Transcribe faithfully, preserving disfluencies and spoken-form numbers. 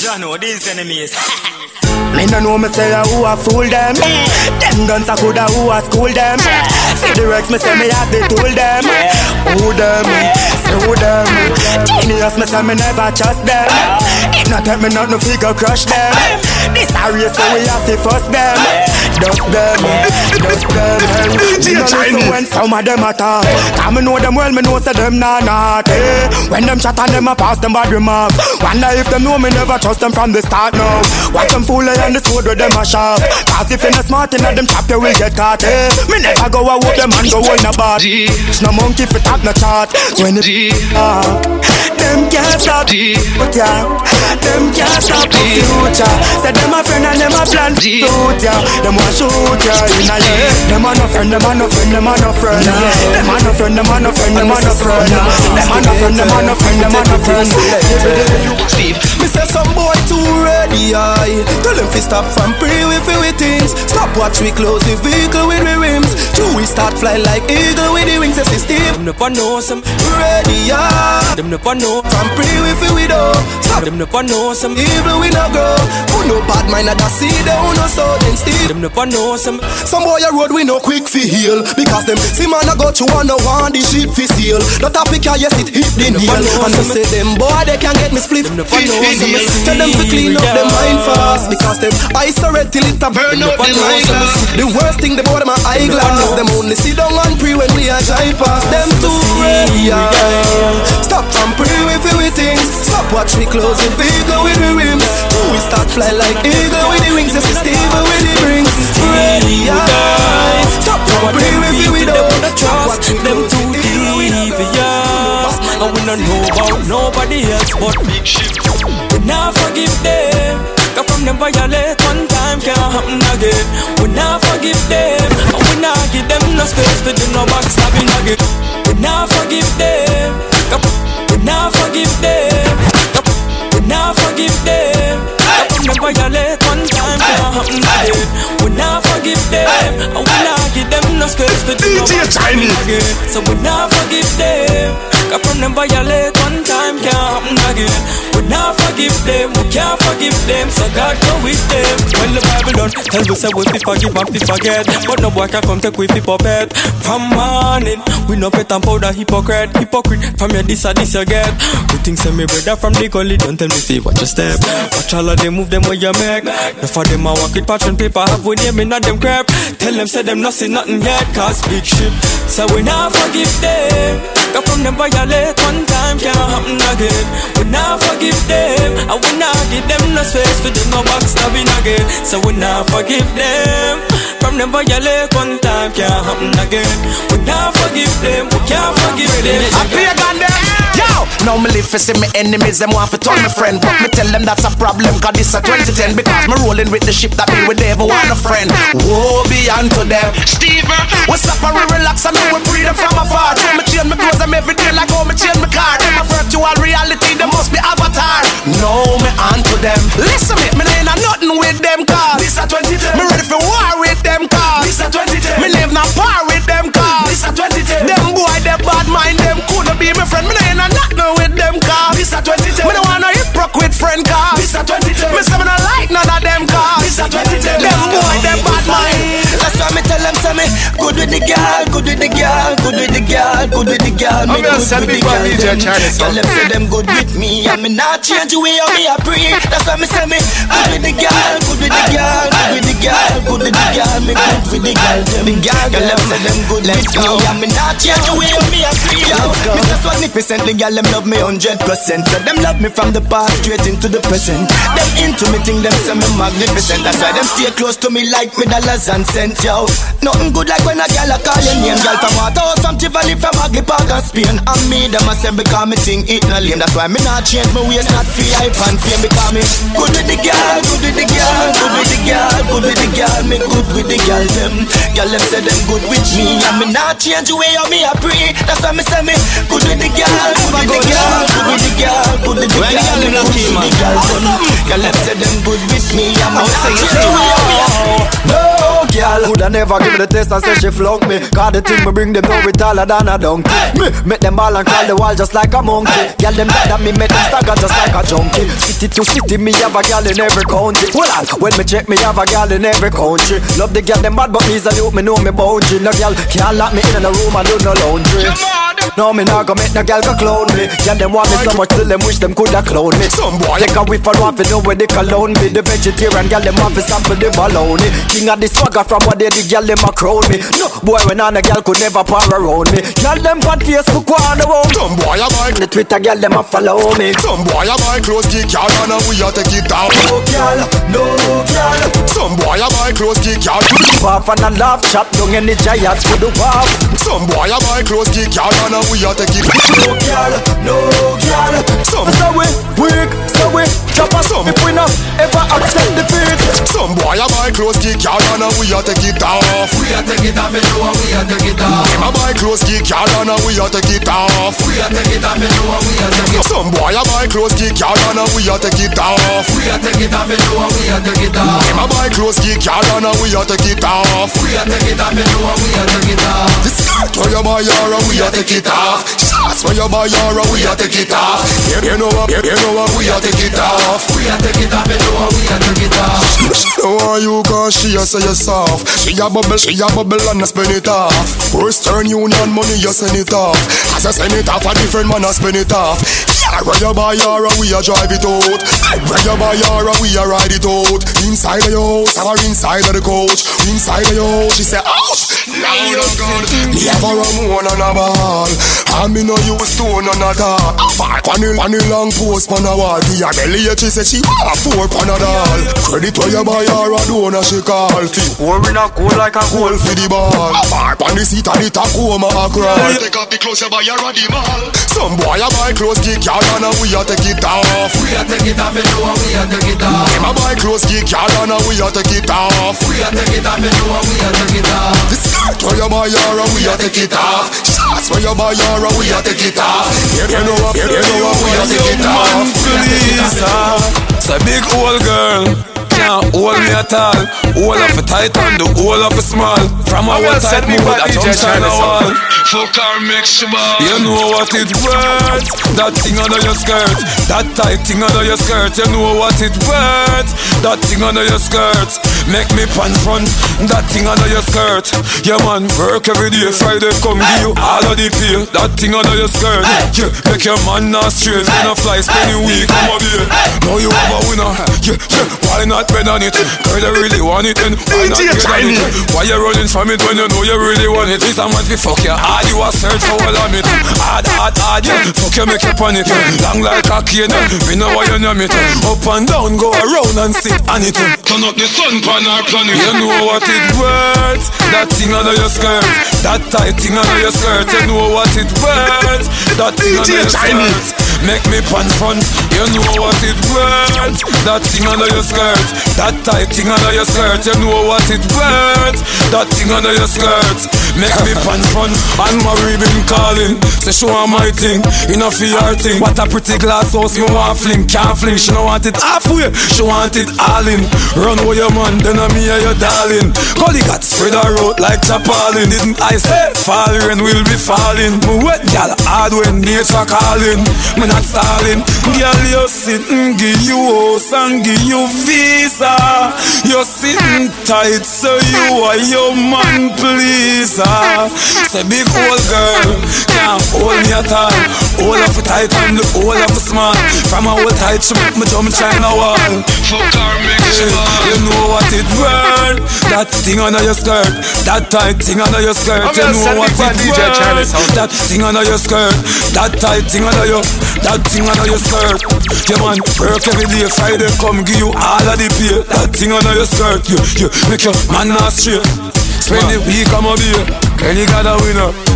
don't know these enemies. Me no know me say who a fool them. Them guns a coulda who a school them. See the Rex me say me have the tool them. Who them? Say who them? Genius me say me never trust them. It not take me not no figure crush them. This a race so we have to fuss them. Dust them, dust them. Me no listen when some of them attack. Cause me know them well, me know say them nah not. Eh? When them chat and them a pass them bad remark. Wonder if them know me never trust them from the start now. Watch them fool and the sword with them a sharp. Cause if you're not smart enough them chop you will get caught. Eh? Me never go a whoop them and go in a bar. It's no monkey if it have no chart. When it ah, them can't stop. But yeah, them can't stop the future. Say them a friend and them a plan to shoot ya. Them want shoot ya in a year. Them a no friend, them a no friend, them a no friend. Them a no friend, them a no friend, them a no friend. Them a no friend, them a no friend, them a no friend. Steve, me say some boy too ready, aye. Tell them fi stop from pre with we things. Stop watch we close the vehicle with we rims. Two we start fly like eagle with the wings. Say Steve, them never know some ready, aye. Them never know from pre with we do. Stop them never know some evil we no grow. Who no bad mind that see them who no so then Steve. Them never know some some boy a road we no quick fi heal. Because them see man a go to one no want the shit fi seal. Not a pick yes it hit the nail. And I say them boy they can get me split. Tell them to clean up them mind fast. Because them eyes are red till it a burn out them eyeglass. The worst thing they bought them a eyeglass. Them only sit down and pray when we are drive past. Them too ready. Stop and pray with we things. Stop watch we close the vehicle with the rims. Two we start fly like eagle with the wings. Yes it's stable with the rings. Ready. Stop and pray with we don't trust them too devious. And we don't know about nobody else but big shit. We not forgive them. Cause from them violate one time can't happen again. We not forgive them. And we not give them no space to do no backstabbing again. We not forgive them. We not forgive them. We not forgive them. Cause from them violate one time can't happen again. We not forgive them. And we not give them no space to do no backstabbing again. So we not forgive them. Cause from them violate one time can't happen again. We not forgive them, we can't forgive them. So God go with them. When the Bible done, tell we say we fi forgive and fi forget. But no boy can come take we fi puppet. From morning, we no pet and powder hypocrite. Hypocrite, from your this or this you get. You think say me brother from the gully, don't tell me fi watch your step. Watch all of them move them where you make. Enough of them a walk with patch and paper, have we name in them crap. Tell them say them not see nothing yet, cause big ship. So we not forgive them. Cause from them violate one time can't happen again. We not forgive them. And we not give them no space for them no backstabbing again. So we not forgive them. From them violate one time can't happen again. We not forgive them. We can't forgive them. I pay gun them. Yo, now me live for see me enemies. Them want to turn me friend. But me tell them that's a problem. Cause this a twenty ten. Because me rolling with the ship that mean we never want a friend. Woe be unto them. Steve, we stop and we relax and we free them from afar. So me change me clothes them every day like how me change me car. Them a virtual reality, they must be avatar. No, me onto them. Listen me, me ain't nothing with them cars. This a twenty ten. Me ready for war with them cars. This a twenty ten. Me live na par with them cars. This a twenty ten. Them boy, them bad mind, them coulda be my friend. Me ain't nothing with them cars. This a twenty ten. Me don't wanna hypocrite with friend cars. This a twenty ten. Me say me don't like none of them cars. This a twenty ten. Them boy, them bad mind. That's why me tell them say me good with the girl, good with the girl, good with the girl, good with the girl. Me good with the girl. Girl, them say them good with me, and me not change the way how me a pray. That's why me say me good with the girl, good with the girl, good with the girl, good with the girl. Me good with the girl, them girl. Girl, them say them good with me, and me not change the way how me a pray. Me say twenty percent, the girl them love me hundred percent. So them love me from the past straight into the present. Them into me think them say me magnificent. That's why them stay close to me like me dollars and cents, yo. Nothing good like when a girl a call your name. Girl from Waterhouse, from Tivoli, from Hagley Park and Spain. And me them a say because me think it no lame. That's why me not change my ways, not free hype and fame. Because me good with the girl, good with the girl, good with the girl, good with the girl. Me good with the girl them. Girl them say them good with me, and me not change the way how me a pray. That's why me say me good with the girl, good with the girl, good with the girl, good with the girl. Me good with the girl them. Girl them say them good with me, and me not change the way how me a pray. No. No girl coulda never give me the test and say she flunk me. Cause the thing me bring them know it taller than a donkey. Me make them ball and crawl the wall just like a monkey. Girl them bad that me make them stagger just like a junkie. City to city me have a girl in every country. Well on, when me check me have a girl in every country. Love the girl them bad but me salute me know me boundary. No girl can't lock me in the room and do no laundry. No me nah go make no girl go clown me. Girl them want me so much till them wish them coulda clone me. Some boy take a whiff and want to know where the cologne be. The vegetarian girl them want to sample the baloney. King of the swagger from what they the girl them a crown me. No boy when on a girl could never par around me. Girl them on Facebook wanna want. Some boy a buy the Twitter girl them a follow me. Some boy a buy clothes kick y'all and we a take it down. No girl, no girl. Some boy a buy clothes kick y'all. Puff and a laugh chop down any giants for the wall. Some boy a buy clothes kick y'all and we a take it. No girl, no girl. Some so we weak, so we chop a some. If we not ever accept defeat. Some boy a buy clothes kick y'all and we a take it off. We a take it off and know we a take it off. Them a buy clothes kick y'all and we a take it off. We a take it off and know we a take it off. Some boy a buy clothes kick y'all and we a take it off. We a take it off and know we a take it off. Them a buy clothes kick y'all and we a take it off. We a take it off and know we a take it off. The skirt where you buy your and we a take it off. Shots where you buy your and we a take it off. You, you know what, you, you know what, we a take it off. We a take it off and know we a take it off. She know how you cause she a say you soft. She a bubble, she a bubble and a spin it off. Western Union money you send it off. As I send it off a different man a spin it off. Yeah, where you buy your and we a drive it out. Where you buy your and we a ride it out. Inside of your house or inside of the coach. Inside of your house she say ouch. Now you good. Me have a rum one and a ball. And me no use stone on a dog. On the, on the long post pan a wall. The a belly she say she want four pan a doll. Credit where you buy her a donor she call. Fit four in a cool like a goal for the ball. Park on the seat and the Tacoma a crawl. Take off the clothes you buy her a the mall. Some boy a buy clothes kick y'all and we a take it off. We a take it off and know we a take it off. Them a buy clothes kick y'all and we a take it off. We a take it off and know we a take it off. The skirt where you buy her and we a take it off. Shots where you buy her and we a take it off. You know what, you know what, we a take it off. It's a big old girl. Can't hold me at all. All of a tight and the whole of a small. From a one tight move that jump shine a wall. Fuck her make she ball. You know what it worth. That thing under your skirt. That tight thing under your skirt. You know what it worth. That thing under your skirt. Make me pants front. That thing under your skirt. Yeah man, work every day. Friday come give you all of the pay. That thing under your skirt. Yeah, make your man not straight. When I fly spending week, come over here. Now you have a winner. Yeah, yeah, why not bet on it? Girl, you really want it, then why not get on it? Why you running from it when you know you really want it? This a man fi fuck you hard, you a search for all of it. Hard, hard, hard, yeah. Fuck you, make you panic. Long like a cane, we know why you name it. Up and down, go around and sit on it. Turn up the sun pan our planet. You know what it worth. That thing under your skirt. That tight thing under your skirt. You know what it worth. That thing under your skirt. Make me pants front. You know what it worth. That thing under your skirt. That tight thing under your skirt. You know what it worth. That thing under your skirt. Make me pants front. And Marie been calling. Say show her my thing. You know for your thing. What a pretty glass house me want fling. Can't fling. She don't want it halfway. She want it all in. Run with your man. Then I'm me and your darling. Golly got spread her out like Chapalin. Didn't I say fall rain will be falling. Me wet gal hard when nature calling. Me not stalling. Girl you sitting give you house and give you visa. You're sitting tight so you are your man pleaser. Say big old girl can't hold me at all. All of it tight and the whole of it small. From a old tight she make me jump China wall. Fuck her make she ball. You know what it worth. That thing under your skirt. That tight thing under your skirt. You know what it worth. That thing under your skirt. That tight thing under your. That thing under your skirt. Yeah man, work every day. Friday come give you all of the pay. That thing under your skirt. You, you make your man not straight. Spend the week I'm a beer. Girl you got a winner.